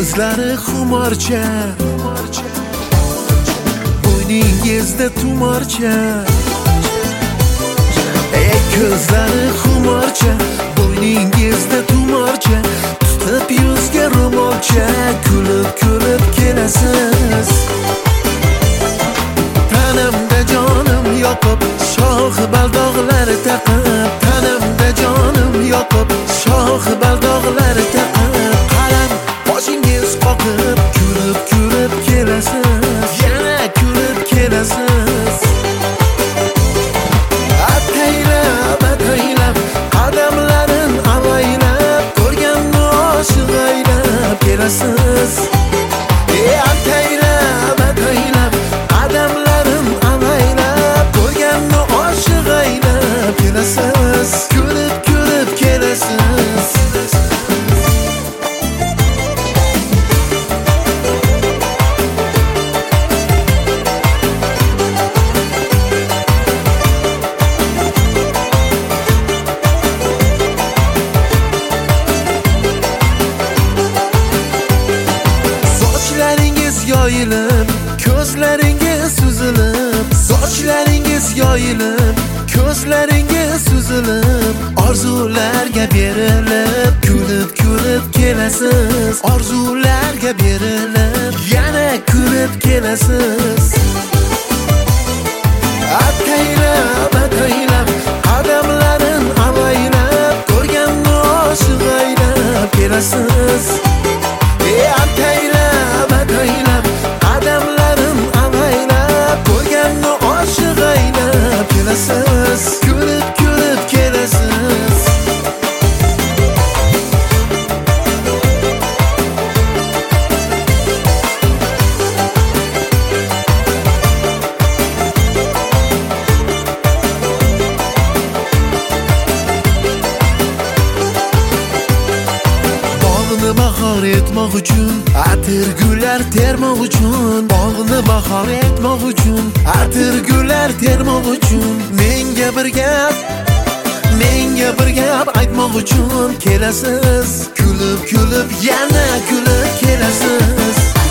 ko'zlari xumorcha, bo'yningizda tumorcha. Ko'zlari xumorcha, bo'yningizda tumorcha, tutib yuzga ro'molcha, kulib kulib kelasiz. Tanamda jonim yoqib, shoxi baldog'lar taqib, tanamda jonim yoqib, shoxi baldog'lar taqib, qalam boshingiz qoqib, kulib kulib kelasiz, yana kulib kelasiz. Ataylab ataylab qadamlarin avaylab, ko'rganni oshiq aylab kelasiz. Ataylab ataylab qadamlarin avaylab, ko'rganni oshiq aylab kelasiz, kulib kulib kelasiz. Sochlaringiz yoyilib, ko'zlaringiz suzilib, sochlaringiz yoyilib, ko'zlaringiz suzilib, orzularga berilib, kulib kulib kelasiz. Orzularga berilib, yana kulib kelasiz. Ataylab ataylab qadamlarin avaylab, ko'rganni oshiq aylab kelasiz. Ataylab ataylab qadamlarim avaylab, ko'rganni oshiq aylab kelasiz, kulib kulib kelasiz. Bog'ni bahor etmoq uchun, atir gullar termoq uchun, bog'ni bahor etmoq uchun, atir gullar termoq uchun, menga bir gap aytmoq uchun kelasiz, kulib kulib yana kulib kelasiz.